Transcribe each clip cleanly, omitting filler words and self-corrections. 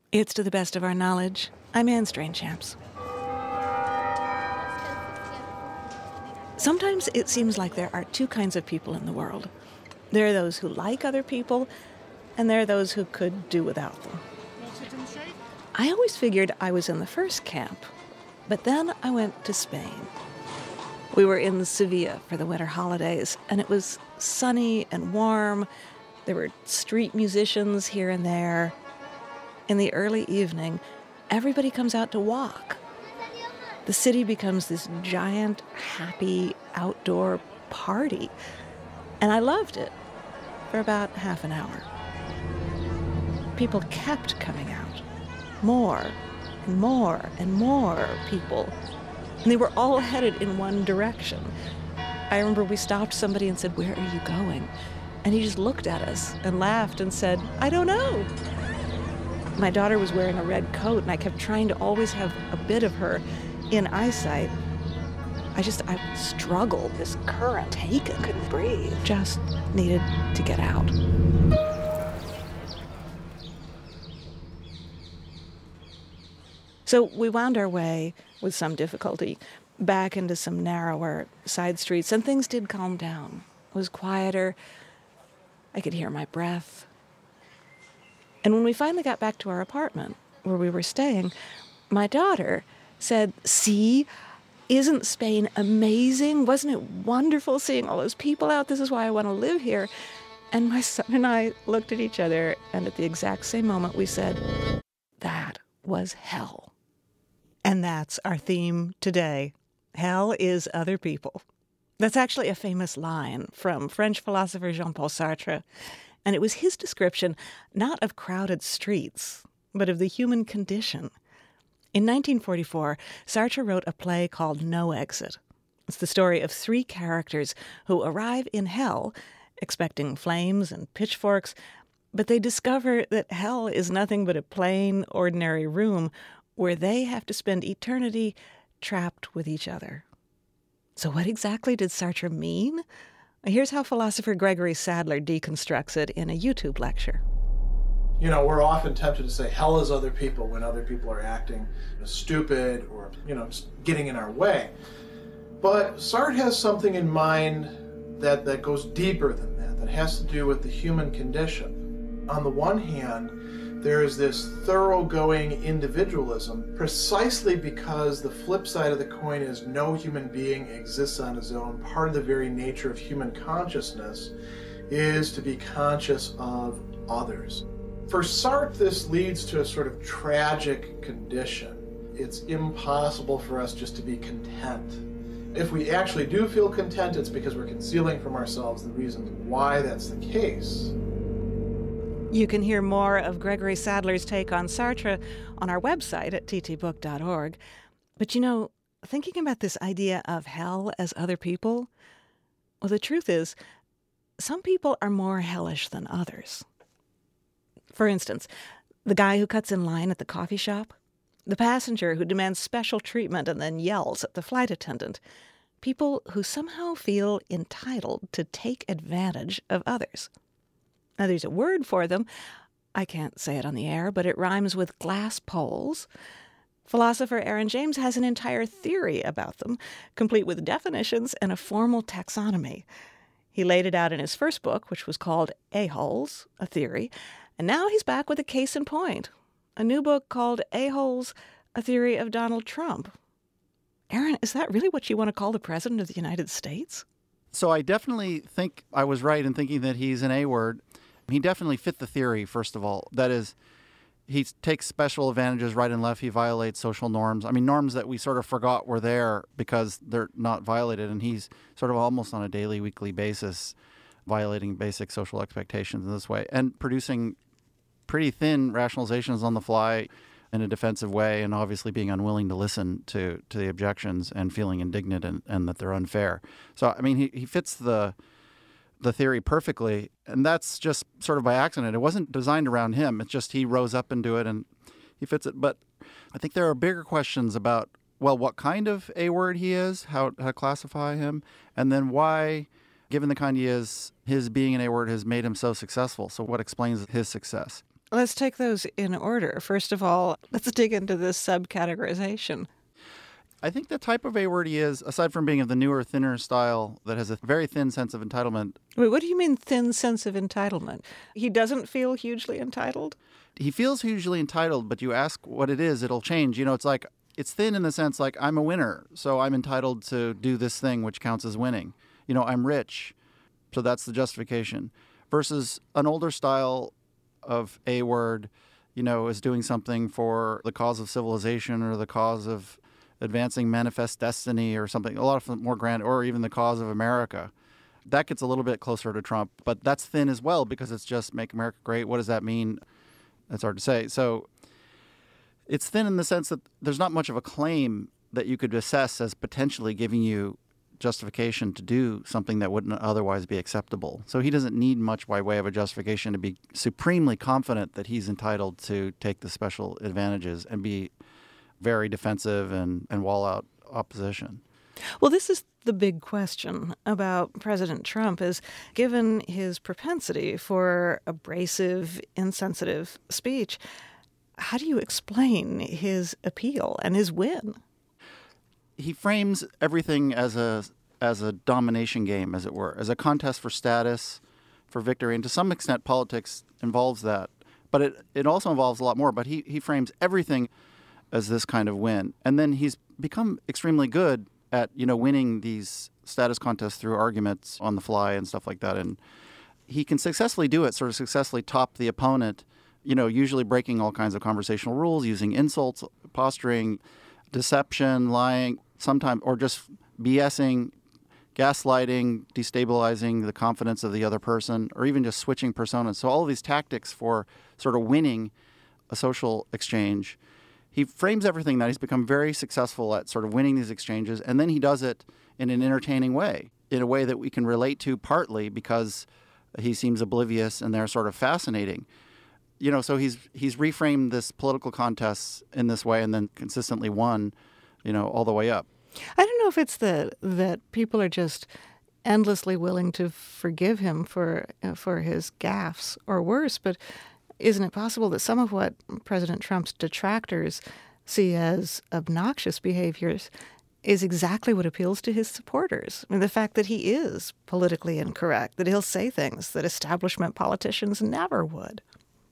It's to the best of our knowledge. I'm Anne Strainchamps. Sometimes it seems like there are two kinds of people in the world. There are those who like other people, and there are those who could do without them. I always figured I was in the first camp, but then I went to Spain. We were in Sevilla for the winter holidays, and it was sunny and warm. There were street musicians here and there. In the early evening, everybody comes out to walk. The city becomes this giant, happy, outdoor party. And I loved it for about half an hour. People kept coming out. More and more and more people. And they were all headed in one direction. I remember we stopped somebody and said, "Where are you going?" And he just looked at us and laughed and said, "I don't know." My daughter was wearing a red coat, and I kept trying to always have a bit of her in eyesight. I struggled, this current, taken, couldn't breathe, just needed to get out. So we wound our way, with some difficulty, back into some narrower side streets, and things did calm down. It was quieter. I could hear my breath. And when we finally got back to our apartment, where we were staying, my daughter said, "See, isn't Spain amazing? Wasn't it wonderful seeing all those people out? This is why I want to live here." And my son and I looked at each other, and at the exact same moment we said, "That was hell." And that's our theme today. Hell is other people. That's actually a famous line from French philosopher Jean-Paul Sartre. And it was his description not of crowded streets, but of the human condition. In 1944, Sartre wrote a play called No Exit. It's the story of three characters who arrive in hell expecting flames and pitchforks, but they discover that hell is nothing but a plain, ordinary room where they have to spend eternity trapped with each other. So what exactly did Sartre mean? Here's how philosopher Gregory Sadler deconstructs it in a YouTube lecture. You know, we're often tempted to say hell is other people when other people are acting stupid or, just getting in our way. But Sartre has something in mind that goes deeper than that has to do with the human condition. On the one hand, there is this thoroughgoing individualism precisely because the flip side of the coin is no human being exists on his own. Part of the very nature of human consciousness is to be conscious of others. For Sartre, this leads to a sort of tragic condition. It's impossible for us just to be content. If we actually do feel content, it's because we're concealing from ourselves the reasons why that's the case. You can hear more of Gregory Sadler's take on Sartre on our website at ttbook.org. But thinking about this idea of hell as other people, well, the truth is, some people are more hellish than others. For instance, the guy who cuts in line at the coffee shop, the passenger who demands special treatment and then yells at the flight attendant, people who somehow feel entitled to take advantage of others. Now, there's a word for them. I can't say it on the air, but it rhymes with glass poles. Philosopher Aaron James has an entire theory about them, complete with definitions and a formal taxonomy. He laid it out in his first book, which was called A-Holes, A Theory, and now he's back with a case in point, a new book called A-Holes, A Theory of Donald Trump. Aaron, is that really what you want to call the President of the United States? So I definitely think I was right in thinking that he's an A-word. He definitely fit the theory, first of all. That is, he takes special advantages right and left. He violates social norms. I mean, norms that we sort of forgot were there because they're not violated. And he's sort of almost on a daily, weekly basis violating basic social expectations in this way and producing pretty thin rationalizations on the fly in a defensive way, and obviously being unwilling to listen to the objections and feeling indignant and that they're unfair. So, I mean, he fits the theory perfectly, and that's just sort of by accident. It wasn't designed around him. It's just he rose up into it and he fits it. But I think there are bigger questions about, well, what kind of A-word he is, how to classify him, and then why, given the kind he is, his being an A-word has made him so successful. So what explains his success? Let's take those in order. First of all, let's dig into this subcategorization. I think the type of A-word he is, aside from being of the newer, thinner style that has a very thin sense of entitlement. Wait, what do you mean thin sense of entitlement? He doesn't feel hugely entitled? He feels hugely entitled, but you ask what it is, it'll change. It's like, it's thin in the sense like, I'm a winner, so I'm entitled to do this thing which counts as winning. I'm rich, so that's the justification. Versus an older style of A-word, is doing something for the cause of civilization or the cause of advancing manifest destiny or something, a lot of more grand, or even the cause of America. That gets a little bit closer to Trump, but that's thin as well because it's just make America great. What does that mean? That's hard to say. So it's thin in the sense that there's not much of a claim that you could assess as potentially giving you justification to do something that wouldn't otherwise be acceptable. So he doesn't need much by way of a justification to be supremely confident that he's entitled to take the special advantages and be very defensive and wall out opposition. Well, this is the big question about President Trump is, given his propensity for abrasive, insensitive speech, how do you explain his appeal and his win? He frames everything as a domination game, as it were, as a contest for status, for victory. And to some extent, politics involves that. But it also involves a lot more. But he frames everything as this kind of win. And then he's become extremely good at, winning these status contests through arguments on the fly and stuff like that. And he can successfully do it, sort of successfully top the opponent, usually breaking all kinds of conversational rules, using insults, posturing, deception, lying, sometimes, or just BSing, gaslighting, destabilizing the confidence of the other person, or even just switching personas. So all of these tactics for sort of winning a social exchange. He frames everything that he's become very successful at sort of winning these exchanges, and then he does it in an entertaining way, in a way that we can relate to partly because he seems oblivious and they're sort of fascinating. So he's reframed this political contest in this way and then consistently won, all the way up. I don't know if it's that people are just endlessly willing to forgive him for his gaffes or worse, but isn't it possible that some of what President Trump's detractors see as obnoxious behaviors is exactly what appeals to his supporters? I mean, the fact that he is politically incorrect, that he'll say things that establishment politicians never would.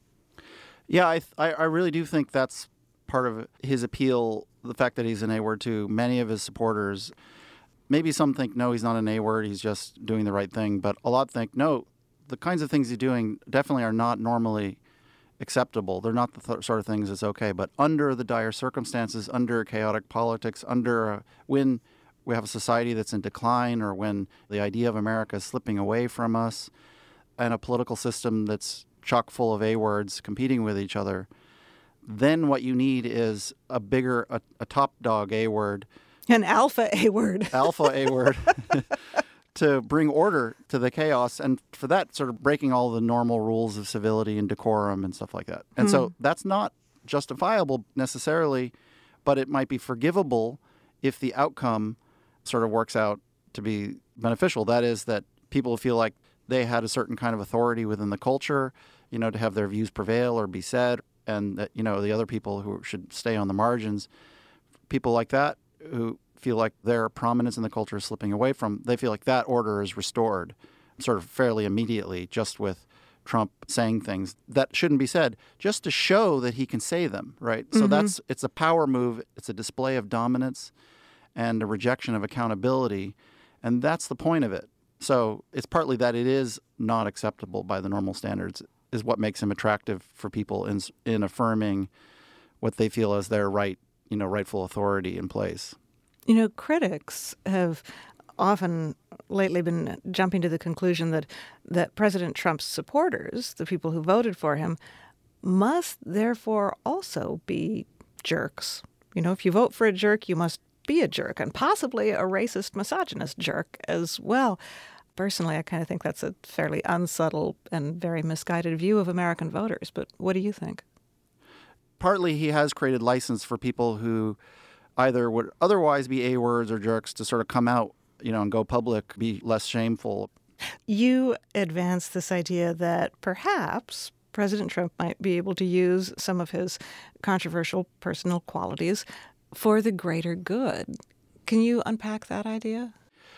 Yeah, I really do think that's part of his appeal, the fact that he's an A-word to many of his supporters. Maybe some think, no, he's not an A-word, he's just doing the right thing. But a lot think, no, the kinds of things he's doing definitely are not normally acceptable. They're not the sort of things that's okay. But under the dire circumstances, under chaotic politics, when we have a society that's in decline, or when the idea of America is slipping away from us, and a political system that's chock full of A-words competing with each other, then what you need is a top dog A-word. An alpha A-word. Alpha A-word. To bring order to the chaos, and for that sort of breaking all the normal rules of civility and decorum and stuff like that. And so that's not justifiable necessarily, but it might be forgivable if the outcome sort of works out to be beneficial. That is, that people feel like they had a certain kind of authority within the culture, to have their views prevail or be said, and that, the other people who should stay on the margins, people like that who feel like their prominence in the culture is slipping away from, they feel like that order is restored sort of fairly immediately, just with Trump saying things that shouldn't be said, just to show that he can say them, right? So it's a power move, it's a display of dominance and a rejection of accountability, and that's the point of it. So it's partly that it is not acceptable by the normal standards is what makes him attractive for people in affirming what they feel as their rightful authority in place. Critics have often lately been jumping to the conclusion that President Trump's supporters, the people who voted for him, must therefore also be jerks. If you vote for a jerk, you must be a jerk, and possibly a racist, misogynist jerk as well. Personally, I kind of think that's a fairly unsubtle and very misguided view of American voters. But what do you think? Partly he has created license for people who either would otherwise be A-words or jerks to sort of come out, and go public, be less shameful. You advance this idea that perhaps President Trump might be able to use some of his controversial personal qualities for the greater good. Can you unpack that idea?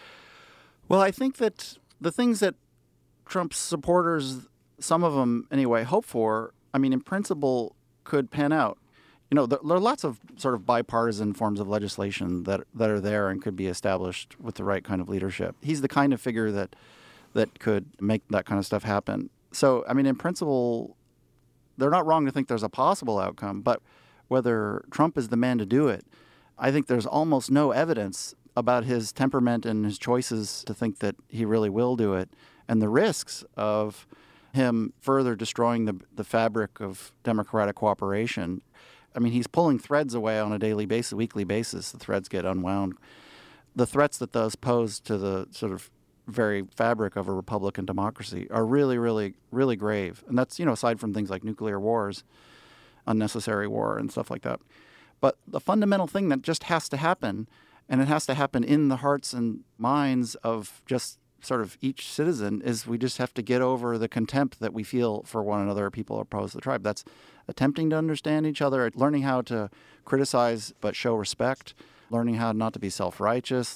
Well, I think that the things that Trump's supporters, some of them anyway, hope for, I mean, in principle, could pan out. You know, there are lots of sort of bipartisan forms of legislation that are there and could be established with the right kind of leadership. He's the kind of figure that could make that kind of stuff happen. So, I mean, in principle, they're not wrong to think there's a possible outcome, but whether Trump is the man to do it, I think there's almost no evidence about his temperament and his choices to think that he really will do it, and the risks of him further destroying the fabric of democratic cooperation. I mean, he's pulling threads away on a daily basis, weekly basis. The threads get unwound. The threats that those pose to the sort of very fabric of a Republican democracy are really, really, really grave. And that's, aside from things like nuclear wars, unnecessary war and stuff like that. But the fundamental thing that just has to happen, and it has to happen in the hearts and minds of just sort of each citizen, is we just have to get over the contempt that we feel for one another, people opposed to the tribe. That's attempting to understand each other, learning how to criticize but show respect, learning how not to be self-righteous,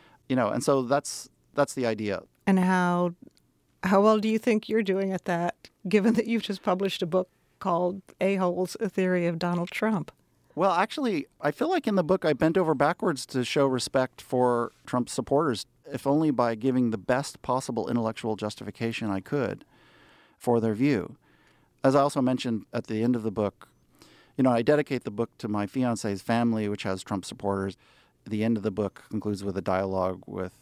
and so that's the idea. And how well do you think you're doing at that, given that you've just published a book called A-Holes, A Theory of Donald Trump? Well, actually, I feel like in the book I bent over backwards to show respect for Trump's supporters, if only by giving the best possible intellectual justification I could for their view. As I also mentioned at the end of the book, I dedicate the book to my fiance's family, which has Trump supporters. The end of the book concludes with a dialogue with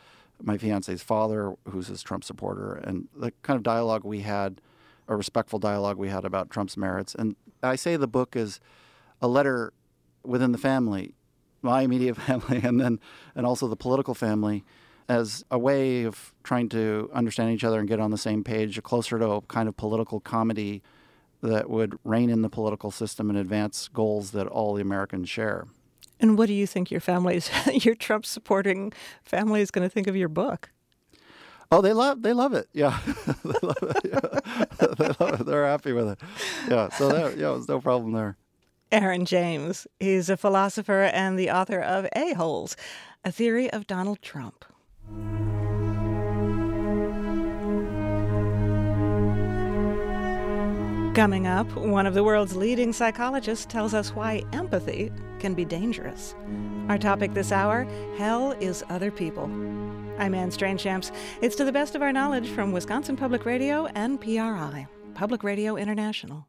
my fiance's father, who's his Trump supporter, and the kind of dialogue we had, a respectful dialogue we had about Trump's merits. And I say the book is a letter within the family, my immediate family, and also the political family, as a way of trying to understand each other and get on the same page, closer to a kind of political comedy that would rein in the political system and advance goals that all the Americans share. And what do you think your Trump-supporting family is going to think of your book? Oh, they love it. Yeah, they love it. Yeah. They love it. They're happy with it. Yeah, so there's no problem there. Aaron James. He's a philosopher and the author of A-Holes, A Theory of Donald Trump. Coming up, one of the world's leading psychologists tells us why empathy can be dangerous. Our topic this hour, hell is other people. I'm Anne Strainchamps. It's to the best of our knowledge from Wisconsin Public Radio and PRI, Public Radio International.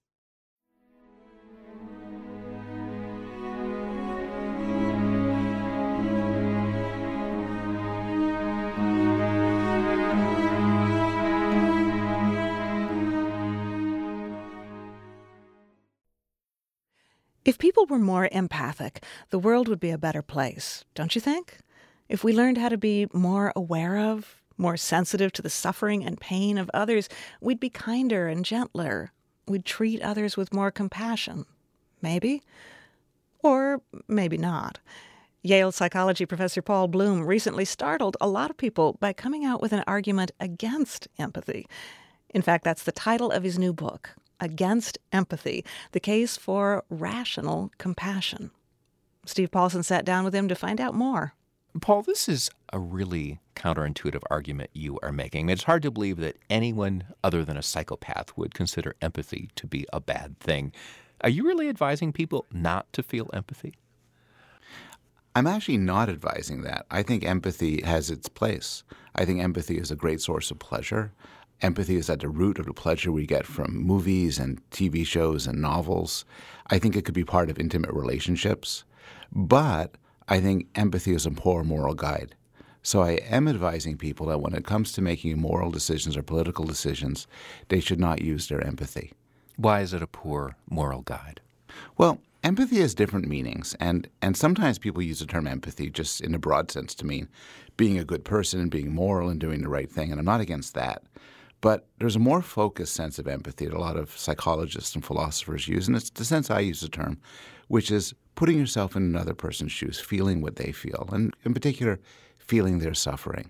If people were more empathic, the world would be a better place, don't you think? If we learned how to be more aware of, more sensitive to the suffering and pain of others, we'd be kinder and gentler. We'd treat others with more compassion. Maybe. Or maybe not. Yale psychology professor Paul Bloom recently startled a lot of people by coming out with an argument against empathy. In fact, that's the title of his new book, Against Empathy, The Case for Rational Compassion. Steve Paulson sat down with him to find out more. Paul, this is a really counterintuitive argument you are making. It's hard to believe that anyone other than a psychopath would consider empathy to be a bad thing. Are you really advising people not to feel empathy? I'm actually not advising that. I think empathy has its place. I think empathy is a great source of pleasure. Empathy is at the root of the pleasure we get from movies and TV shows and novels. I think it could be part of intimate relationships. But I think empathy is a poor moral guide. So I am advising people that when it comes to making moral decisions or political decisions, they should not use their empathy. Why is it a poor moral guide? Well, empathy has different meanings, and sometimes people use the term empathy just in a broad sense to mean being a good person and being moral and doing the right thing, and I'm not against that. But there's a more focused sense of empathy that a lot of psychologists and philosophers use, and it's the sense I use the term, which is putting yourself in another person's shoes, feeling what they feel, and in particular, feeling their suffering.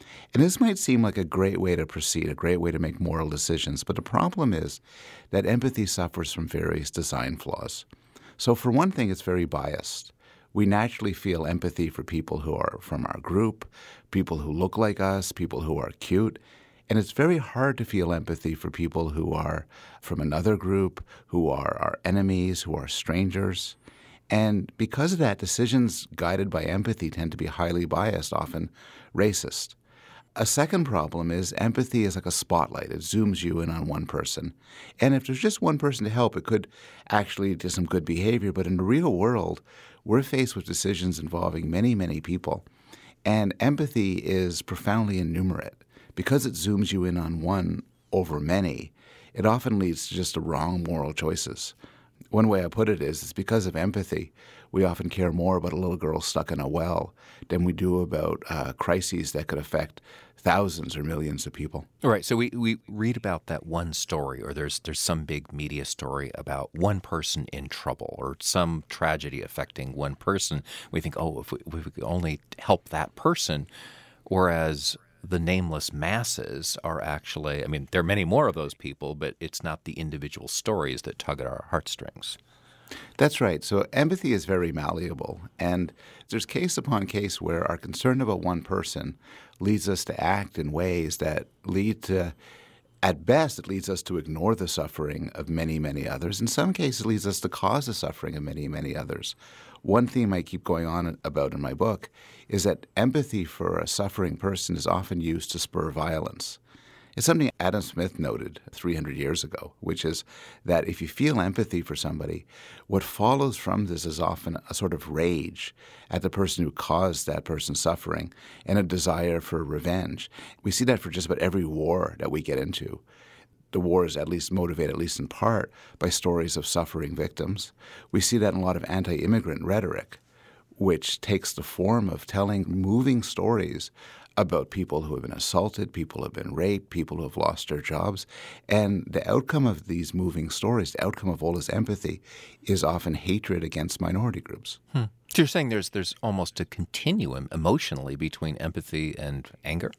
And this might seem like a great way to proceed, a great way to make moral decisions, but the problem is that empathy suffers from various design flaws. So for one thing, it's very biased. We naturally feel empathy for people who are from our group, people who look like us, people who are cute. And it's very hard to feel empathy for people who are from another group, who are our enemies, who are strangers. And because of that, decisions guided by empathy tend to be highly biased, often racist. A second problem is empathy is like a spotlight. It zooms you in on one person. And if there's just one person to help, it could actually do some good behavior. But in the real world, we're faced with decisions involving many, many people. And empathy is profoundly innumerate. Because it zooms you in on one over many, it often leads to just the wrong moral choices. One way I put it is, it's because of empathy, we often care more about a little girl stuck in a well than we do about crises that could affect thousands or millions of people. All right, so we read about that one story, or there's some big media story about one person in trouble or some tragedy affecting one person. We think, oh, if we could only help that person, whereas the nameless masses are actually, I mean, there are many more of those people, but it's not the individual stories that tug at our heartstrings. That's right. So empathy is very malleable. And there's case upon case where our concern about one person leads us to act in ways that lead to, at best, it leads us to ignore the suffering of many, many others. In some cases, it leads us to cause the suffering of many, many others. One theme I keep going on about in my book is that empathy for a suffering person is often used to spur violence. It's something Adam Smith noted 300 years ago, which is that if you feel empathy for somebody, what follows from this is often a sort of rage at the person who caused that person's suffering and a desire for revenge. We see that for just about every war that we get into. The war is at least motivated, at least in part, by stories of suffering victims. We see that in a lot of anti-immigrant rhetoric, which takes the form of telling moving stories about people who have been assaulted, people who have been raped, people who have lost their jobs. And the outcome of these moving stories, the outcome of all this empathy, is often hatred against minority groups. So you're saying there's almost a continuum emotionally between empathy and anger?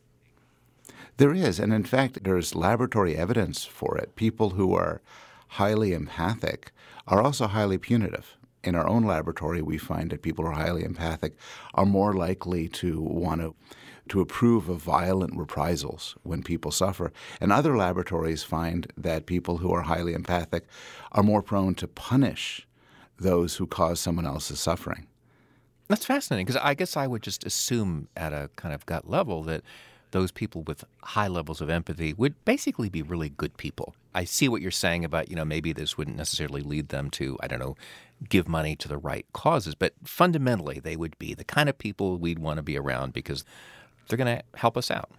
There is, and in fact, there's laboratory evidence for it. People who are highly empathic are also highly punitive. In our own laboratory, we find that people who are highly empathic are more likely to want to approve of violent reprisals when people suffer. And other laboratories find that people who are highly empathic are more prone to punish those who cause someone else's suffering. That's fascinating, because I guess I would just assume at a kind of gut level that those people with high levels of empathy would basically be really good people. I see what you're saying about, maybe this wouldn't necessarily lead them to, give money to the right causes, but fundamentally they would be the kind of people we'd want to be around because they're going to help us out.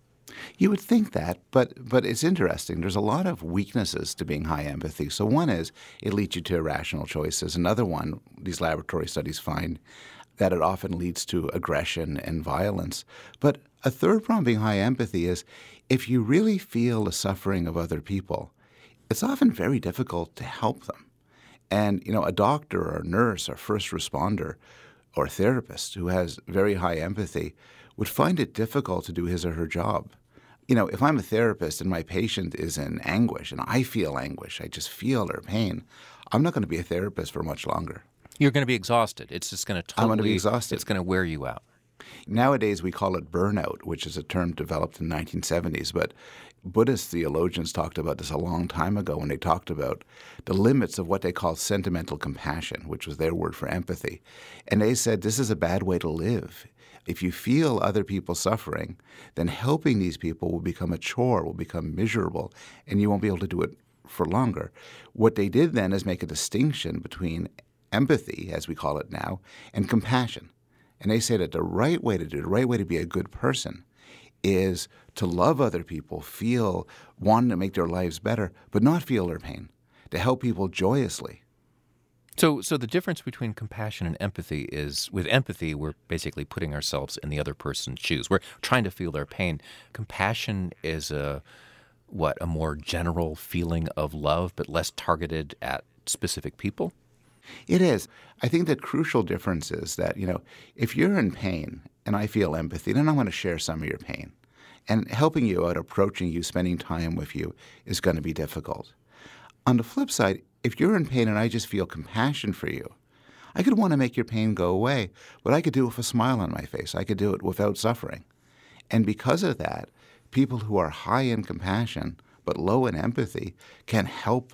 You would think that, but it's interesting. There's a lot of weaknesses to being high empathy. So one is it leads you to irrational choices. Another one, these laboratory studies find that it often leads to aggression and violence. But a third problem being high empathy is if you really feel the suffering of other people, it's often very difficult to help them. And, a doctor or a nurse or first responder or therapist who has very high empathy would find it difficult to do his or her job. If I'm a therapist and my patient is in anguish and I feel anguish, I just feel their pain, I'm not going to be a therapist for much longer. You're going to be exhausted. It's just going to totally, I'm going to be exhausted. It's going to wear you out. Nowadays, we call it burnout, which is a term developed in the 1970s. But Buddhist theologians talked about this a long time ago when they talked about the limits of what they call sentimental compassion, which was their word for empathy. And they said this is a bad way to live. If you feel other people suffering, then helping these people will become a chore, will become miserable, and you won't be able to do it for longer. What they did then is make a distinction between empathy, as we call it now, and compassion. And they say that the right way to do it, the right way to be a good person, is to love other people, feel wanting to make their lives better, but not feel their pain, to help people joyously. So the difference between compassion and empathy is, with empathy, we're basically putting ourselves in the other person's shoes. We're trying to feel their pain. Compassion is a more general feeling of love, but less targeted at specific people? It is. I think the crucial difference is that, if you're in pain and I feel empathy, then I'm going to share some of your pain. And helping you out, approaching you, spending time with you is going to be difficult. On the flip side, if you're in pain and I just feel compassion for you, I could want to make your pain go away, but I could do it with a smile on my face. I could do it without suffering. And because of that, people who are high in compassion but low in empathy can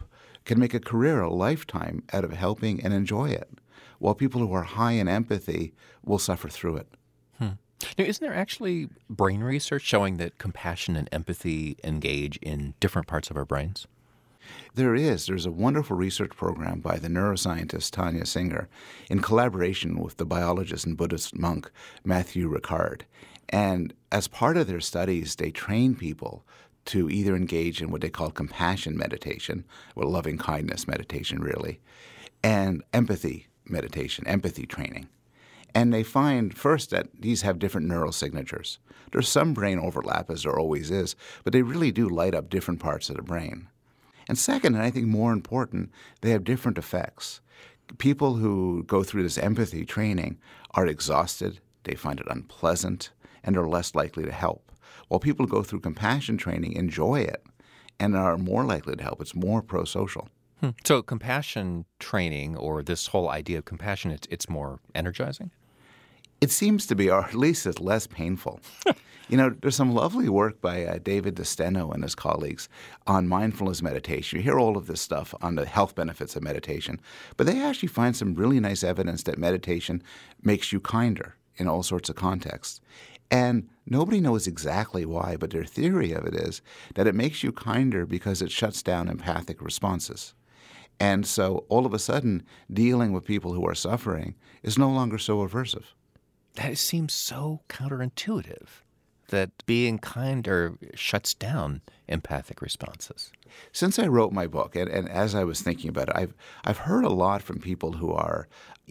make a career, a lifetime out of helping and enjoy it, while people who are high in empathy will suffer through it. Now, isn't there actually brain research showing that compassion and empathy engage in different parts of our brains? There is. There's a wonderful research program by the neuroscientist Tanya Singer in collaboration with the biologist and Buddhist monk Matthew Ricard. And as part of their studies, they train people to either engage in what they call compassion meditation, or loving kindness meditation really, and empathy meditation, empathy training. And they find, first, that these have different neural signatures. There's some brain overlap, as there always is, but they really do light up different parts of the brain. And second, and I think more important, they have different effects. People who go through this empathy training are exhausted, they find it unpleasant, and are less likely to help. While people who go through compassion training enjoy it and are more likely to help. It's more pro-social. So compassion training, or this whole idea of compassion, it's more energizing? It seems to be, or at least it's less painful. There's some lovely work by David DeSteno and his colleagues on mindfulness meditation. You hear all of this stuff on the health benefits of meditation, but they actually find some really nice evidence that meditation makes you kinder in all sorts of contexts. And nobody knows exactly why, but their theory of it is that it makes you kinder because it shuts down empathic responses. And so all of a sudden, dealing with people who are suffering is no longer so aversive. That seems so counterintuitive, that being kinder shuts down empathic responses. Since I wrote my book, and as I was thinking about it, I've heard a lot from people who are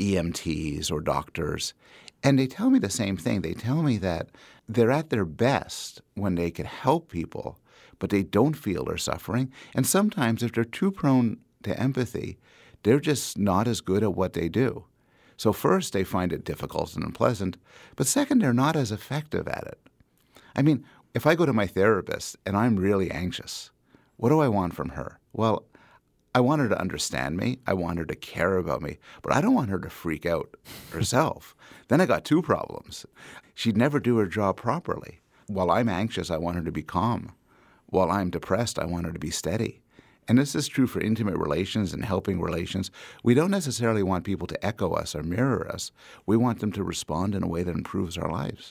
EMTs or doctors, and they tell me the same thing. They tell me that they're at their best when they can help people, but they don't feel they're suffering. And sometimes if they're too prone to empathy, they're just not as good at what they do. So first, they find it difficult and unpleasant, but second, they're not as effective at it. I mean, if I go to my therapist and I'm really anxious, what do I want from her? Well, I want her to understand me. I want her to care about me, but I don't want her to freak out herself. Then I got two problems. She'd never do her job properly. While I'm anxious, I want her to be calm. While I'm depressed, I want her to be steady. And this is true for intimate relations and helping relations. We don't necessarily want people to echo us or mirror us. We want them to respond in a way that improves our lives.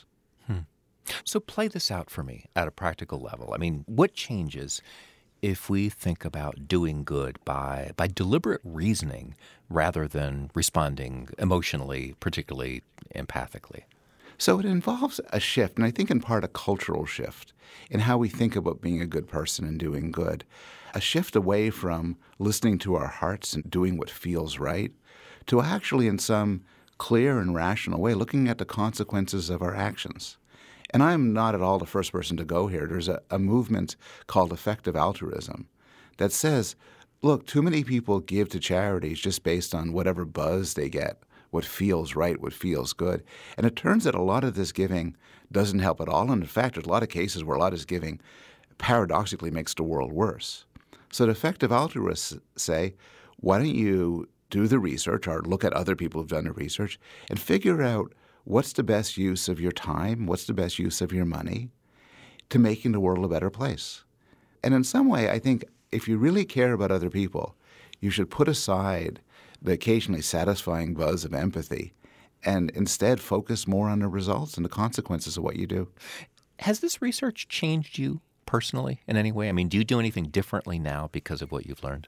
So play this out for me at a practical level. I mean, what changes if we think about doing good by deliberate reasoning rather than responding emotionally, particularly empathically? So it involves a shift, and I think in part a cultural shift in how we think about being a good person and doing good. A shift away from listening to our hearts and doing what feels right to actually in some clear and rational way looking at the consequences of our actions. And I'm not at all the first person to go here. There's a movement called effective altruism that says, look, too many people give to charities just based on whatever buzz they get, what feels right, what feels good. And it turns out a lot of this giving doesn't help at all. And in fact, there's a lot of cases where a lot of this giving paradoxically makes the world worse. So the effective altruists say, why don't you do the research or look at other people who've done the research and figure out what's the best use of your time, what's the best use of your money to making the world a better place. And in some way, I think if you really care about other people, you should put aside the occasionally satisfying buzz of empathy and instead focus more on the results and the consequences of what you do. Has this research changed you personally in any way? I mean, do you do anything differently now because of what you've learned?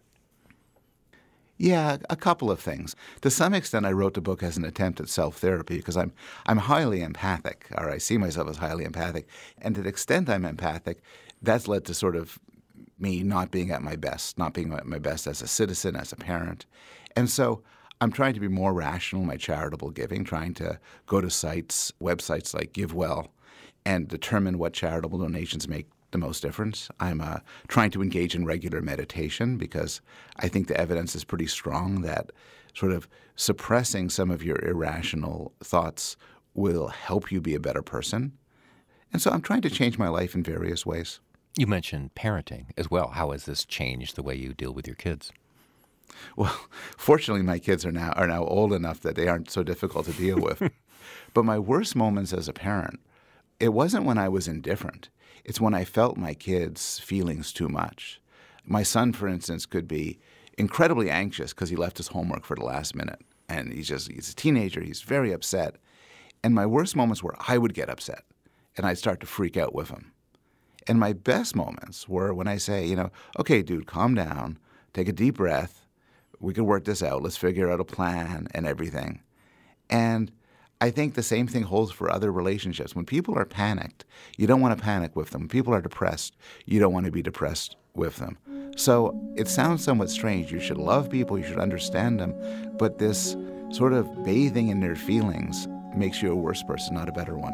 Yeah, a couple of things. To some extent, I wrote the book as an attempt at self-therapy because I'm highly empathic, or I see myself as highly empathic. And to the extent I'm empathic, that's led to sort of me not being at my best, not being at my best as a citizen, as a parent. And so I'm trying to be more rational in my charitable giving, trying to go to websites like GiveWell, and determine what charitable donations make the most difference. I'm trying to engage in regular meditation because I think the evidence is pretty strong that sort of suppressing some of your irrational thoughts will help you be a better person. And so I'm trying to change my life in various ways. You mentioned parenting as well. How has this changed the way you deal with your kids? Well, fortunately, my kids are now old enough that they aren't so difficult to deal with. But my worst moments as a parent, it wasn't when I was indifferent. It's when I felt my kids' feelings too much. My son, for instance, could be incredibly anxious because he left his homework for the last minute. And he's a teenager. He's very upset. And my worst moments were I would get upset and I'd start to freak out with him. And my best moments were when I say, okay, dude, calm down, take a deep breath. We can work this out. Let's figure out a plan and everything. And I think the same thing holds for other relationships. When people are panicked, you don't want to panic with them. When people are depressed, you don't want to be depressed with them. So it sounds somewhat strange. You should love people, you should understand them, but this sort of bathing in their feelings makes you a worse person, not a better one.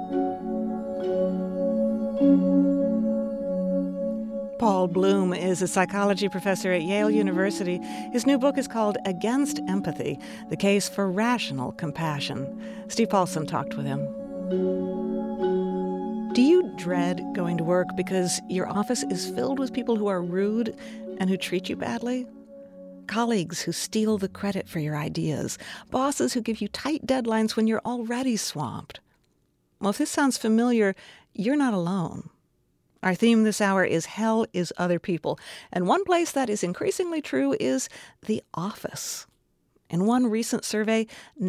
Paul Bloom is a psychology professor at Yale University. His new book is called Against Empathy, The Case for Rational Compassion. Steve Paulson talked with him. Do you dread going to work because your office is filled with people who are rude and who treat you badly? Colleagues who steal the credit for your ideas, bosses who give you tight deadlines when you're already swamped. Well, if this sounds familiar, you're not alone. Our theme this hour is Hell is Other People, and one place that is increasingly true is the office. In one recent survey,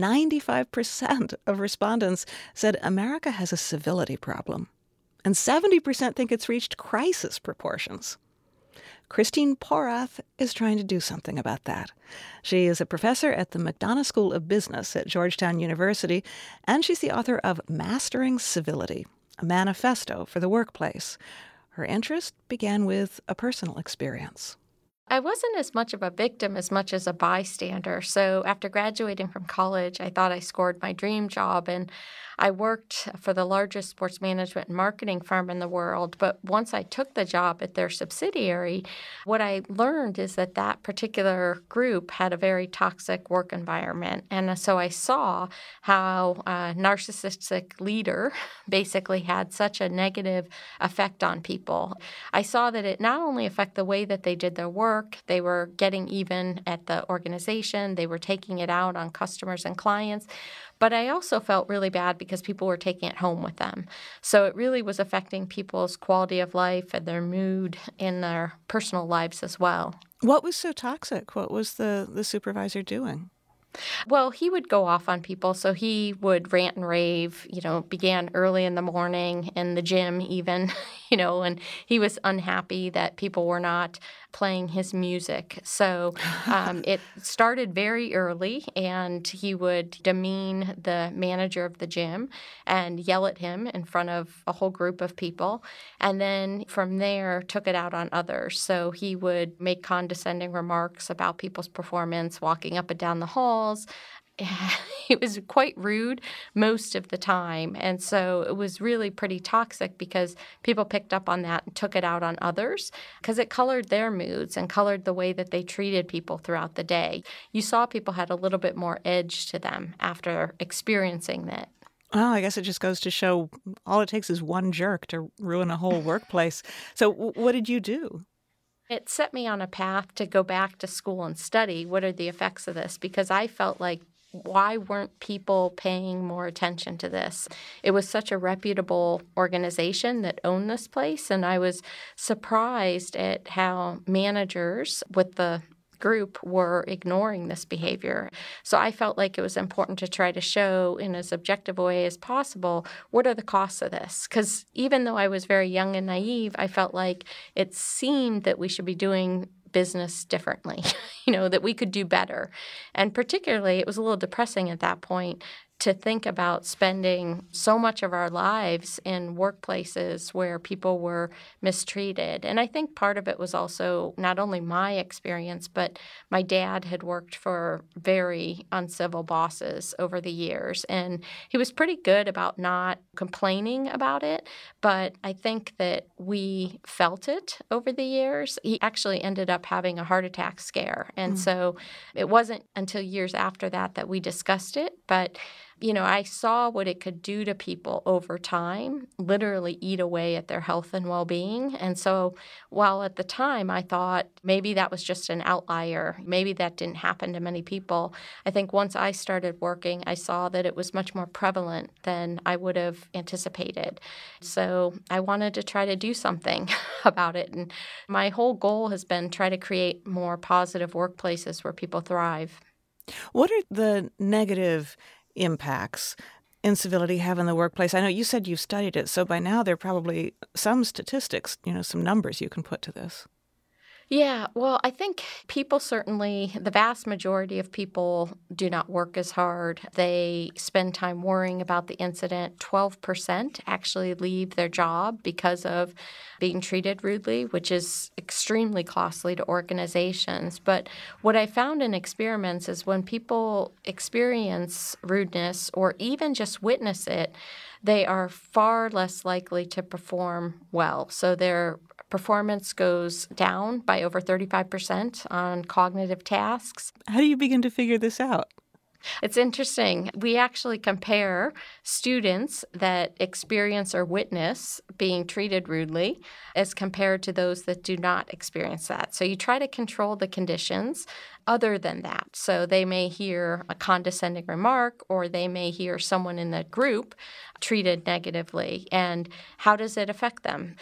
95% of respondents said America has a civility problem, and 70% think it's reached crisis proportions. Christine Porath is trying to do something about that. She is a professor at the McDonough School of Business at Georgetown University, and she's the author of Mastering Civility, a manifesto for the workplace. Her interest began with a personal experience. I wasn't as much of a victim as much as a bystander. So after graduating from college, I thought I scored my dream job, and I worked for the largest sports management and marketing firm in the world. But once I took the job at their subsidiary, what I learned is that that particular group had a very toxic work environment. And so I saw how a narcissistic leader basically had such a negative effect on people. I saw that it not only affected the way that they did their work, they were getting even at the organization, they were taking it out on customers and clients, but I also felt really bad because people were taking it home with them. So it really was affecting people's quality of life and their mood in their personal lives as well. What was so toxic? What was the supervisor doing? Well, he would go off on people. So he would rant and rave, began early in the morning in the gym even, and he was unhappy that people were not playing his music. So it started very early, and he would demean the manager of the gym and yell at him in front of a whole group of people. And then from there, took it out on others. So he would make condescending remarks about people's performance, walking up and down the halls. It was quite rude most of the time. And so it was really pretty toxic because people picked up on that and took it out on others because it colored their moods and colored the way that they treated people throughout the day. You saw people had a little bit more edge to them after experiencing that. Well, I guess it just goes to show all it takes is one jerk to ruin a whole workplace. So what did you do? It set me on a path to go back to school and study what are the effects of this, because I felt like, why weren't people paying more attention to this? It was such a reputable organization that owned this place, and I was surprised at how managers with the group were ignoring this behavior. So I felt like it was important to try to show in as objective a way as possible, what are the costs of this? Because even though I was very young and naive, I felt like it seemed that we should be doing business differently, that we could do better. And particularly, it was a little depressing at that point to think about spending so much of our lives in workplaces where people were mistreated. And I think part of it was also not only my experience, but my dad had worked for very uncivil bosses over the years. And he was pretty good about not complaining about it, but I think that we felt it over the years. He actually ended up having a heart attack scare. And so it wasn't until years after that we discussed it, but I saw what it could do to people over time, literally eat away at their health and well-being. And so while at the time I thought maybe that was just an outlier, maybe that didn't happen to many people, I think once I started working, I saw that it was much more prevalent than I would have anticipated. So I wanted to try to do something about it. And my whole goal has been try to create more positive workplaces where people thrive. What are the negative impacts incivility have in the workplace? I know you said you've studied it, so by now there are probably some statistics, some numbers you can put to this. Yeah, well, I think people certainly, the vast majority of people do not work as hard. They spend time worrying about the incident. 12% actually leave their job because of being treated rudely, which is extremely costly to organizations. But what I found in experiments is when people experience rudeness or even just witness it, they are far less likely to perform well. So their performance goes down by over 35% on cognitive tasks. How do you begin to figure this out? It's interesting. We actually compare students that experience or witness being treated rudely as compared to those that do not experience that. So you try to control the conditions other than that. So they may hear a condescending remark or they may hear someone in the group treated negatively. And how does it affect them?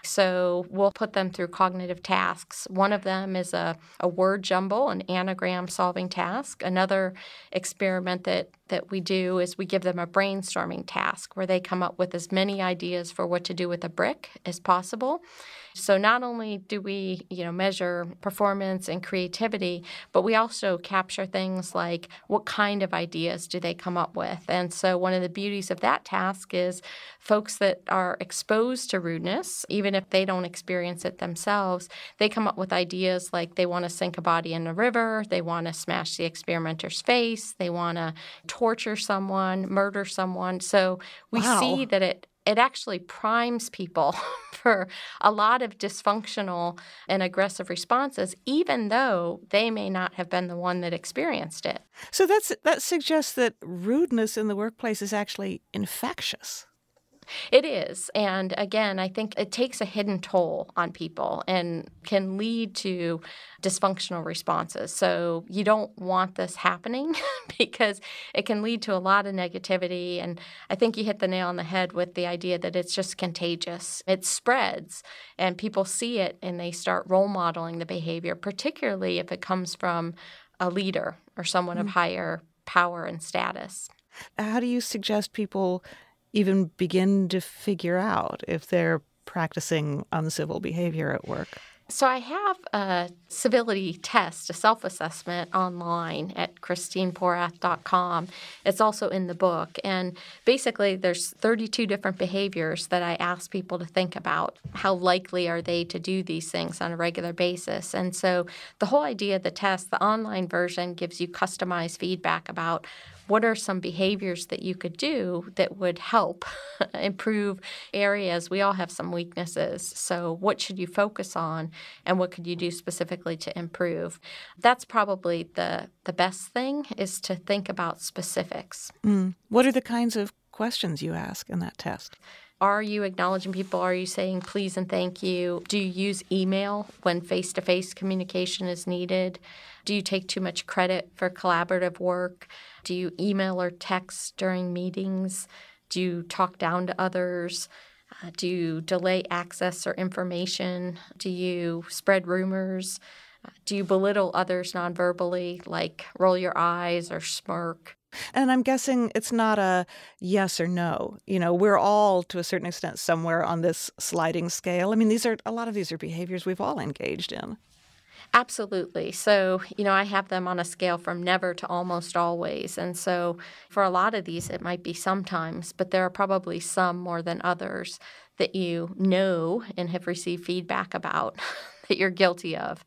So we'll put them through cognitive tasks. One of them is a word jumble, an anagram solving task. Another experiment that we do is we give them a brainstorming task where they come up with as many ideas for what to do with a brick as possible. So not only do we, measure performance and creativity, but we also capture things like what kind of ideas do they come up with. And so one of the beauties of that task is folks that are exposed to rudeness, even if they don't experience it themselves, they come up with ideas like they want to sink a body in a river, they want to smash the experimenter's face, they want to torture someone, murder someone. So we see that it actually primes people for a lot of dysfunctional and aggressive responses, even though they may not have been the one that experienced it. So that suggests that rudeness in the workplace is actually infectious. It is. And again, I think it takes a hidden toll on people and can lead to dysfunctional responses. So you don't want this happening because it can lead to a lot of negativity. And I think you hit the nail on the head with the idea that it's just contagious. It spreads and people see it and they start role modeling the behavior, particularly if it comes from a leader or someone of higher power and status. How do you suggest people even begin to figure out if they're practicing uncivil behavior at work? So I have a civility test, a self-assessment online at christineporath.com. It's also in the book. And basically there's 32 different behaviors that I ask people to think about. How likely are they to do these things on a regular basis? And so the whole idea of the test, the online version, gives you customized feedback about what are some behaviors that you could do that would help improve areas? We all have some weaknesses. So what should you focus on and what could you do specifically to improve? That's probably the best thing is to think about specifics. What are the kinds of questions you ask in that test? Are you acknowledging people? Are you saying please and thank you? Do you use email when face-to-face communication is needed? Do you take too much credit for collaborative work? Do you email or text during meetings? Do you talk down to others? Do you delay access or information? Do you spread rumors? Do you belittle others nonverbally, like roll your eyes or smirk? And I'm guessing it's not a yes or no. We're all, to a certain extent, somewhere on this sliding scale. I mean, a lot of these are behaviors we've all engaged in. Absolutely. So, I have them on a scale from never to almost always. And so for a lot of these, it might be sometimes, but there are probably some more than others that you know and have received feedback about that you're guilty of.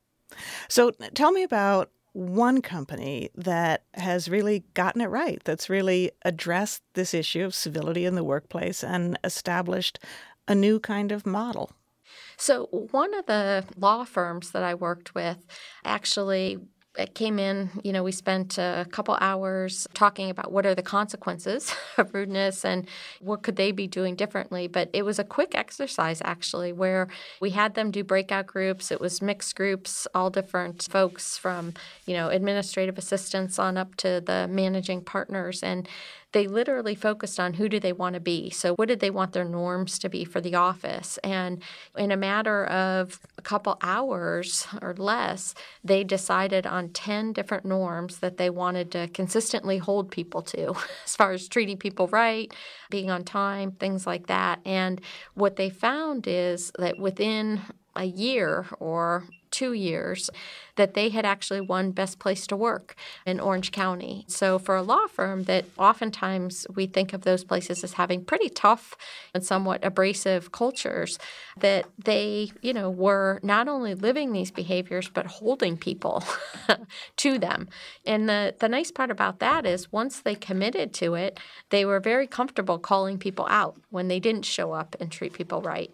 So tell me about one company that has really gotten it right, that's really addressed this issue of civility in the workplace and established a new kind of model. So one of the law firms that I worked with actually it came in, we spent a couple hours talking about what are the consequences of rudeness and what could they be doing differently. But it was a quick exercise, actually, where we had them do breakout groups. It was mixed groups, all different folks from, administrative assistants on up to the managing partners. And they literally focused on who do they want to be. So what did they want their norms to be for the office? And in a matter of a couple hours or less, they decided on 10 different norms that they wanted to consistently hold people to as far as treating people right, being on time, things like that. And what they found is that within a year or 2 years that they had actually won Best Place to Work in Orange County. So for a law firm that oftentimes we think of those places as having pretty tough and somewhat abrasive cultures, that they, were not only living these behaviors but holding people to them. And the nice part about that is once they committed to it, they were very comfortable calling people out when they didn't show up and treat people right.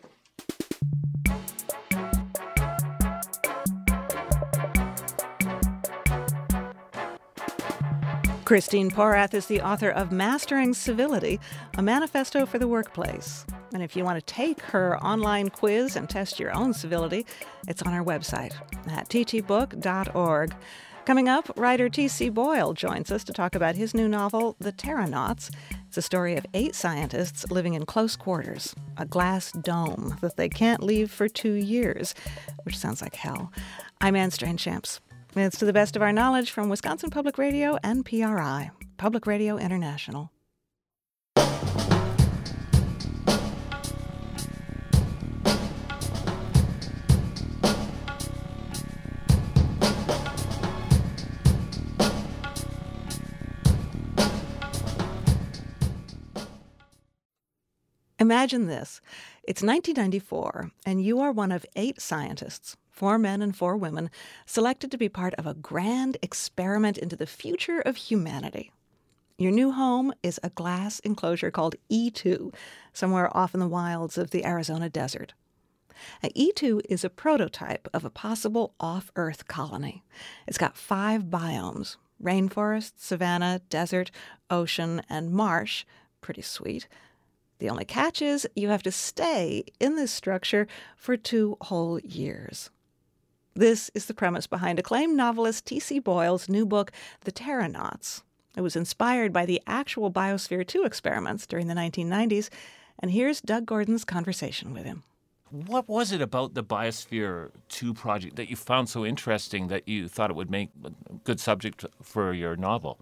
Christine Porath is the author of Mastering Civility, a manifesto for the workplace. And if you want to take her online quiz and test your own civility, it's on our website at ttbook.org. Coming up, writer T.C. Boyle joins us to talk about his new novel, The Terranauts. It's a story of 8 scientists living in close quarters, a glass dome that they can't leave for 2 years, which sounds like hell. I'm Anne Strachan-Champs. It's to the best of our knowledge from Wisconsin Public Radio and PRI, Public Radio International. Imagine this. It's 1994, and you are one of 8 scientists, 4 men and 4 women, selected to be part of a grand experiment into the future of humanity. Your new home is a glass enclosure called E2, somewhere off in the wilds of the Arizona desert. E2 is a prototype of a possible off-Earth colony. It's got 5 biomes: rainforest, savanna, desert, ocean, and marsh. Pretty sweet. The only catch is you have to stay in this structure for 2 whole years. This is the premise behind acclaimed novelist T.C. Boyle's new book, The Terranauts. It was inspired by the actual Biosphere 2 experiments during the 1990s, and here's Doug Gordon's conversation with him. What was it about the Biosphere 2 project that you found so interesting that you thought it would make a good subject for your novel?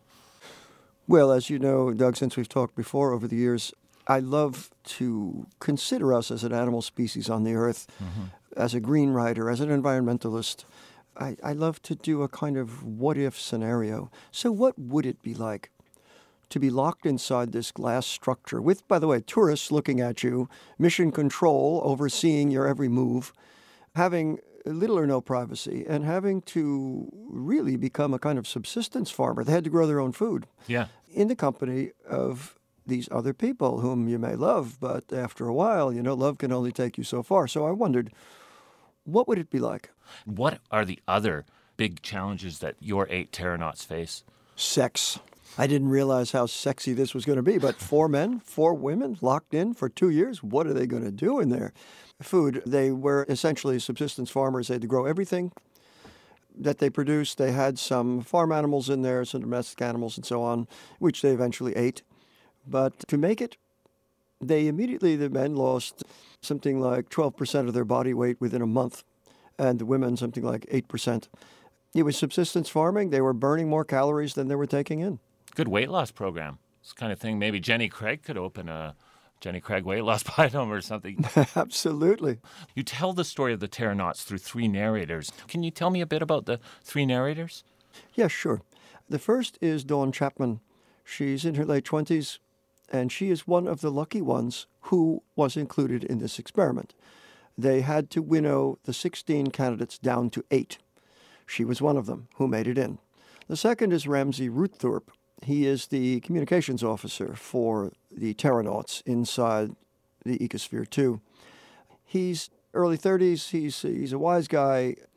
Well, as you know, Doug, since we've talked before over the years, I love to consider us as an animal species on the Earth. As a green writer, as an environmentalist, I love to do a kind of what-if scenario. So what would it be like to be locked inside this glass structure with, by the way, tourists looking at you, mission control overseeing your every move, having little or no privacy, and having to really become a kind of subsistence farmer? They had to grow their own food. Yeah. In the company of these other people whom you may love, but after a while, love can only take you so far. So I wondered, what would it be like? What are the other big challenges that your 8 Terranauts face? Sex. I didn't realize how sexy this was going to be, but 4 men, 4 women locked in for 2 years. What are they going to do in there? Food. They were essentially subsistence farmers. They had to grow everything that they produced. They had some farm animals in there, some domestic animals and so on, which they eventually ate. But to make it, the men lost something like 12% of their body weight within a month, and the women something like 8%. It was subsistence farming. They were burning more calories than they were taking in. Good weight loss program. It's the kind of thing maybe Jenny Craig could open a Jenny Craig weight loss biome or something. Absolutely. You tell the story of the Terranauts through 3 narrators. Can you tell me a bit about the 3 narrators? Yeah, sure. The first is Dawn Chapman. She's in her late 20s. And she is one of the lucky ones who was included in this experiment. They had to winnow the 16 candidates down to 8. She was one of them who made it in. The second is Ramsey Ruththorpe. He is the communications officer for the Terranauts inside the Ecosphere 2. He's early 30s. He's a wise guy.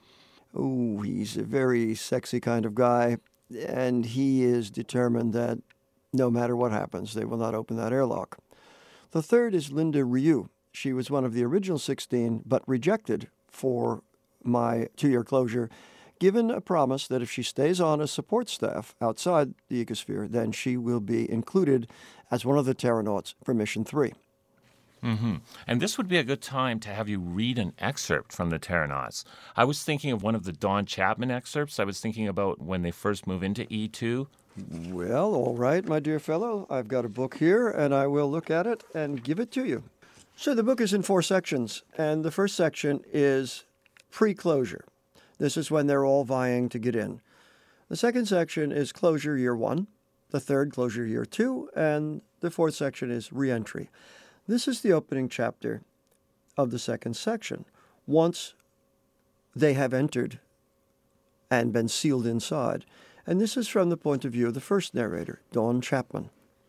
Oh, he's a very sexy kind of guy, and he is determined that no matter what happens, they will not open that airlock. The third is Linda Ryu. She was one of the original 16, but rejected for my 2-year closure, given a promise that if she stays on as support staff outside the ecosphere, then she will be included as one of the Terranauts for Mission 3. Mm-hmm. And this would be a good time to have you read an excerpt from the Terranauts. I was thinking of one of the Don Chapman excerpts. I was thinking about when they first move into E2. Well, all right, my dear fellow. I've got a book here, and I will look at it and give it to you. So the book is in 4 sections, and the first section is pre-closure. This is when they're all vying to get in. The second section is closure year 1, the third closure year 2, and the fourth section is re-entry. This is the opening chapter of the second section. Once they have entered and been sealed inside. And this is from the point of view of the first narrator, Don Chapman.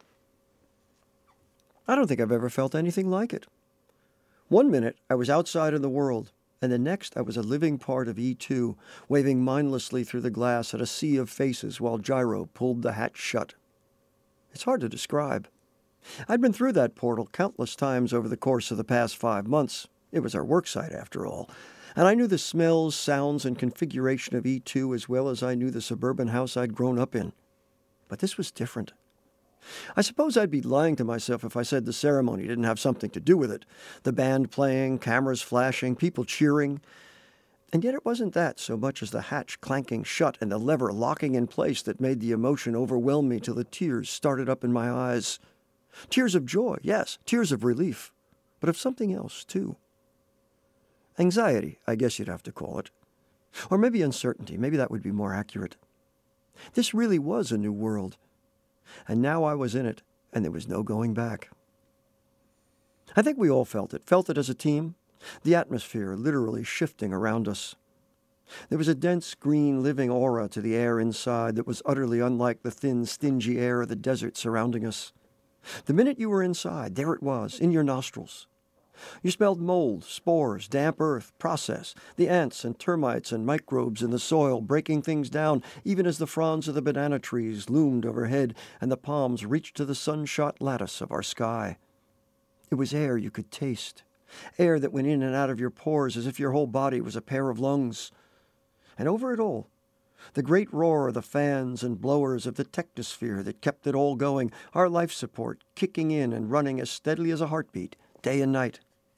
I don't think I've ever felt anything like it. 1 minute, I was outside in the world, and the next I was a living part of E2, waving mindlessly through the glass at a sea of faces while Gyro pulled the hatch shut. It's hard to describe. I'd been through that portal countless times over the course of the past 5 months. It was our worksite, after all. And I knew the smells, sounds, and configuration of E2 as well as I knew the suburban house I'd grown up in. But this was different. I suppose I'd be lying to myself if I said the ceremony didn't have something to do with it. The band playing, cameras flashing, people cheering. And yet it wasn't that so much as the hatch clanking shut and the lever locking in place that made the emotion overwhelm me till the tears started up in my eyes. Tears of joy, yes, tears of relief, but of something else, too. Anxiety, I guess you'd have to call it. Or maybe uncertainty, maybe that would be more accurate. This really was a new world. And now I was in it, and there was no going back. I think we all felt it as a team, the atmosphere literally shifting around us. There was a dense green living aura to the air inside that was utterly unlike the thin, stingy air of the desert surrounding us. The minute you were inside, there it was, in your nostrils. You smelled mold, spores, damp earth, process, the ants and termites and microbes in the soil breaking things down even as the fronds of the banana trees loomed overhead and the palms reached to the sun-shot lattice of our sky. It was air you could taste, air that went in and out of your pores as if your whole body was a pair of lungs. And over it all, the great roar of the fans and blowers of the technosphere that kept it all going, our life support kicking in and running as steadily as a heartbeat, day and night.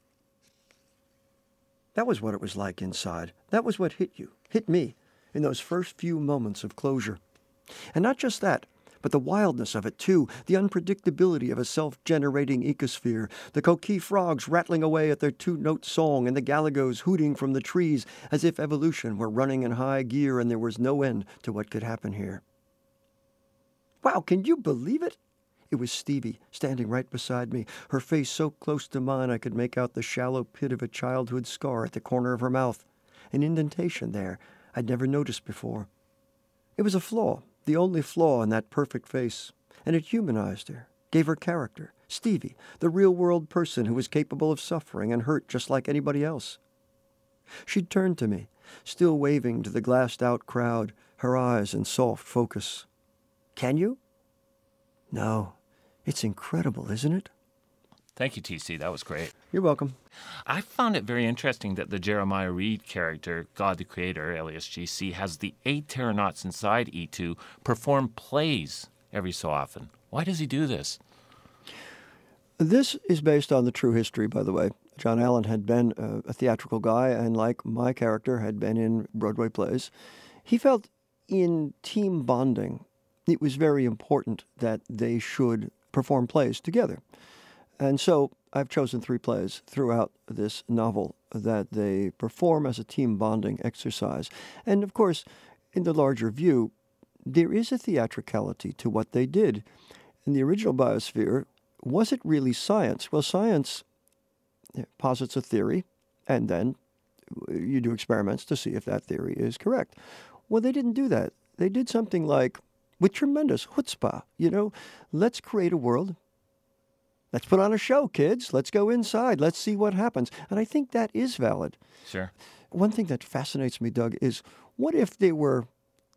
That was what it was like inside. That was what hit you, hit me, in those first few moments of closure. And not just that, but the wildness of it, too, the unpredictability of a self-generating ecosphere, the coqui frogs rattling away at their 2-note song and the galagos hooting from the trees as if evolution were running in high gear and there was no end to what could happen here. Wow, can you believe it? It was Stevie, standing right beside me, her face so close to mine I could make out the shallow pit of a childhood scar at the corner of her mouth, an indentation there I'd never noticed before. It was a flaw, the only flaw in that perfect face, and it humanized her, gave her character. Stevie, the real-world person who was capable of suffering and hurt just like anybody else. She'd turned to me, still waving to the glassed-out crowd, her eyes in soft focus. Can you? No. It's incredible, isn't it? Thank you, TC. That was great. You're welcome. I found it very interesting that the Jeremiah Reed character, God the Creator, alias GC, has the 8 Terranauts inside E2 perform plays every so often. Why does he do this? This is based on the true history, by the way. John Allen had been a theatrical guy, and like my character, had been in Broadway plays. He felt in team bonding, it was very important that they should perform plays together. And so I've chosen 3 plays throughout this novel that they perform as a team bonding exercise. And of course, in the larger view, there is a theatricality to what they did. In the original Biosphere, was it really science? Well, science posits a theory, and then you do experiments to see if that theory is correct. Well, they didn't do that. They did something like, with tremendous chutzpah, let's create a world let's put on a show, kids. Let's go inside. Let's see what happens. And I think that is valid. Sure. One thing that fascinates me, Doug, is what if there were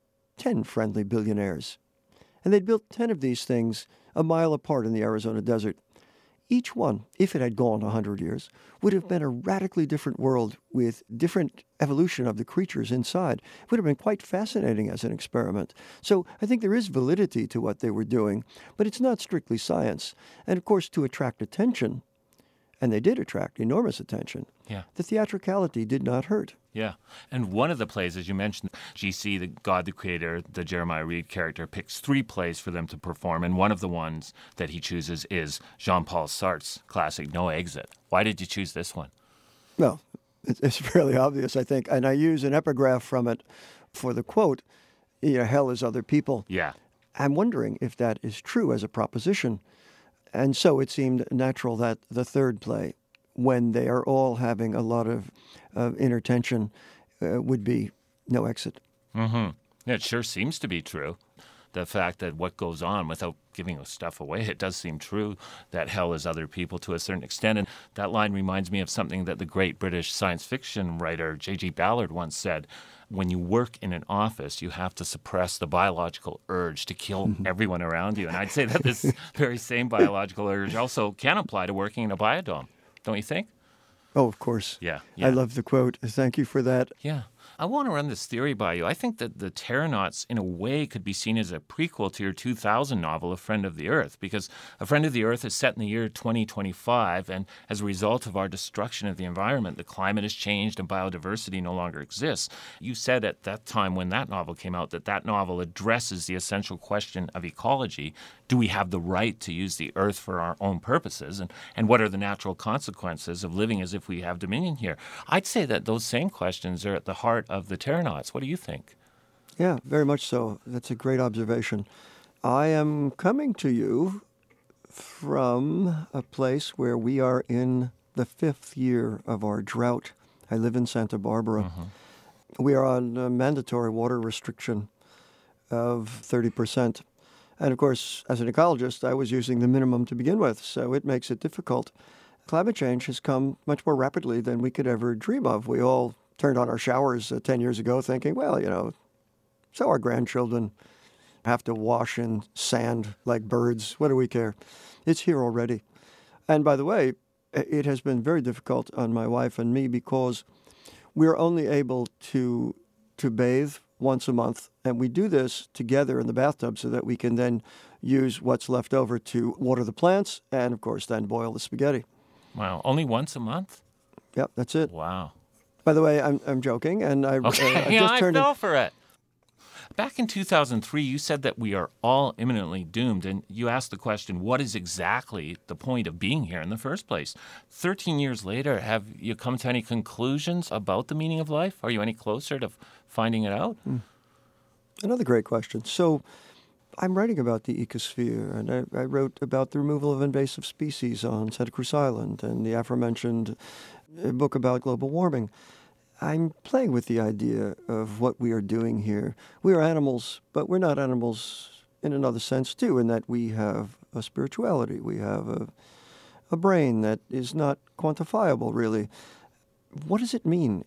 10 friendly billionaires and they'd built 10 of these things a mile apart in the Arizona desert? Each one, if it had gone 100 years, would have been a radically different world with different evolution of the creatures inside. It would have been quite fascinating as an experiment. So I think there is validity to what they were doing, but it's not strictly science. And of course, to attract attention, and they did attract enormous attention, Yeah. the theatricality did not hurt. Yeah. And one of the plays, as you mentioned, GC, the God the Creator, the Jeremiah Reed character, picks 3 plays for them to perform. And one of the ones that he chooses is Jean-Paul Sartre's classic No Exit. Why did you choose this one? Well, it's fairly obvious, I think. And I use an epigraph from it for the quote, hell is other people. Yeah. I'm wondering if that is true as a proposition. And so it seemed natural that the third play, when they are all having a lot of inner tension, would be No Exit. Mm-hmm. It sure seems to be true. The fact that what goes on, without giving stuff away, it does seem true that hell is other people to a certain extent. And that line reminds me of something that the great British science fiction writer J.G. Ballard once said. When you work in an office, you have to suppress the biological urge to kill everyone around you. And I'd say that this very same biological urge also can apply to working in a biodome. Don't you think? Oh, of course. Yeah. I love the quote. Thank you for that. Yeah. I want to run this theory by you. I think that the Terranauts, in a way, could be seen as a prequel to your 2000 novel, A Friend of the Earth, because A Friend of the Earth is set in the year 2025, and as a result of our destruction of the environment, the climate has changed and biodiversity no longer exists. You said at that time when that novel came out that that novel addresses the essential question of ecology. Do we have the right to use the Earth for our own purposes? And what are the natural consequences of living as if we have dominion here? I'd say that those same questions are at the heart of the Terranauts. What do you think? Yeah, very much so. That's a great observation. I am coming to you from a place where we are in the 5th year of our drought. I live in Santa Barbara. We are on a mandatory water restriction of 30%. And of course, as an ecologist, I was using the minimum to begin with, so it makes it difficult. Climate change has come much more rapidly than we could ever dream of. We all turned on our showers 10 years ago thinking, well, so our grandchildren have to wash in sand like birds. What do we care? It's here already. And by the way, it has been very difficult on my wife and me because we're only able to bathe once a month. And we do this together in the bathtub so that we can then use what's left over to water the plants and, of course, then boil the spaghetti. Wow. Only once a month? Yep, that's it. Wow. By the way, I'm joking, and I I fell for it. Back in 2003, you said that we are all imminently doomed, and you asked the question, what is exactly the point of being here in the first place? 13 years later, have you come to any conclusions about the meaning of life? Are you any closer to finding it out? Another great question. So I'm writing about the ecosphere, and I wrote about the removal of invasive species on Santa Cruz Island and the aforementioned book about global warming. I'm playing with the idea of what we are doing here. We are animals, but we're not animals in another sense, too, in that we have a spirituality. We have a brain that is not quantifiable, really. What does it mean?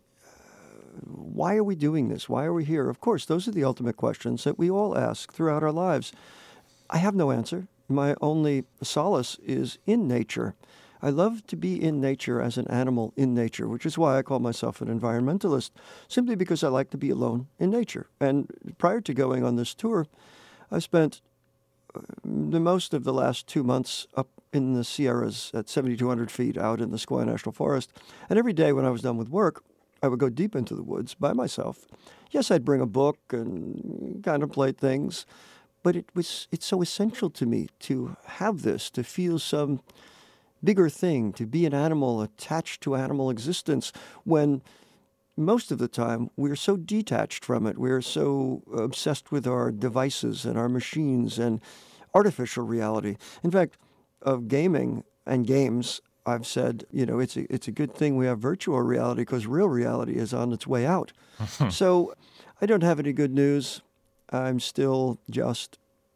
Why are we doing this? Why are we here? Of course, those are the ultimate questions that we all ask throughout our lives. I have no answer. My only solace is in nature. I love to be in nature as an animal in nature, which is why I call myself an environmentalist, simply because I like to be alone in nature. And prior to going on this tour, I spent the most of the last 2 months up in the Sierras at 7,200 feet out in the Sequoia National Forest. And every day when I was done with work, I would go deep into the woods by myself. Yes, I'd bring a book and contemplate things, but it's so essential to me to have this, to feel some bigger thing, to be an animal attached to animal existence, when most of the time we're so detached from it. We're so obsessed with our devices and our machines and artificial reality. In fact, of gaming and games, I've said, it's a good thing we have virtual reality because real reality is on its way out. So I don't have any good news. I'm still just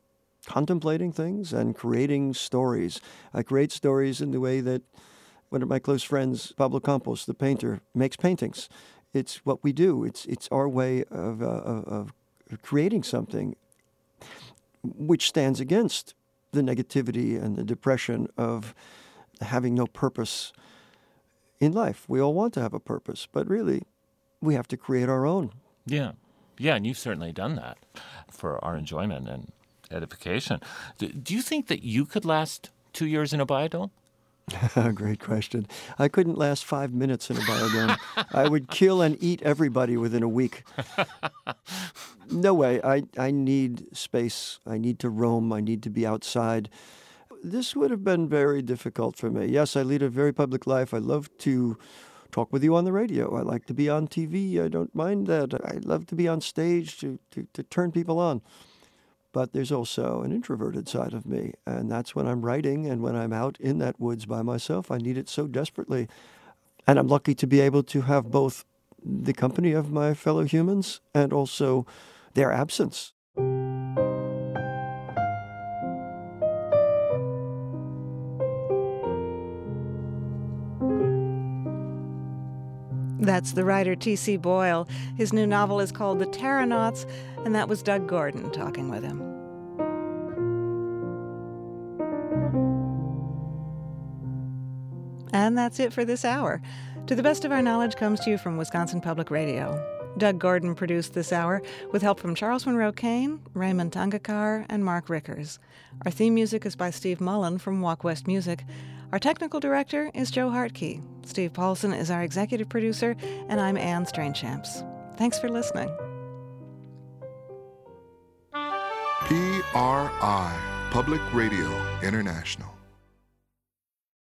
contemplating things and creating stories. I create stories in the way that one of my close friends, Pablo Campos, the painter, makes paintings. It's what we do. It's our way of creating something which stands against the negativity and the depression of having no purpose in life. We all want to have a purpose, but really, we have to create our own. Yeah. Yeah, and you've certainly done that for our enjoyment and edification. Do you think that you could last 2 years in a biodome? Great question. I couldn't last 5 minutes in a biodome. I would kill and eat everybody within a week. No way. I need space. I need to roam. I need to be outside. This would have been very difficult for me. Yes, I lead a very public life. I love to talk with you on the radio. I like to be on TV. I don't mind that. I love to be on stage to turn people on. But there's also an introverted side of me, and that's when I'm writing and when I'm out in that woods by myself. I need it so desperately. And I'm lucky to be able to have both the company of my fellow humans and also their absence. That's the writer T.C. Boyle. His new novel is called The Terranauts, and that was Doug Gordon talking with him. And that's it for this hour. To the Best of Our Knowledge comes to you from Wisconsin Public Radio. Doug Gordon produced this hour with help from Charles Monroe Kane, Raymond Tangakar, and Mark Rickers. Our theme music is by Steve Mullen from Walk West Music. Our technical director is Joe Hartke. Steve Paulson is our executive producer, and I'm Anne Strainchamps. Thanks for listening. PRI, Public Radio International.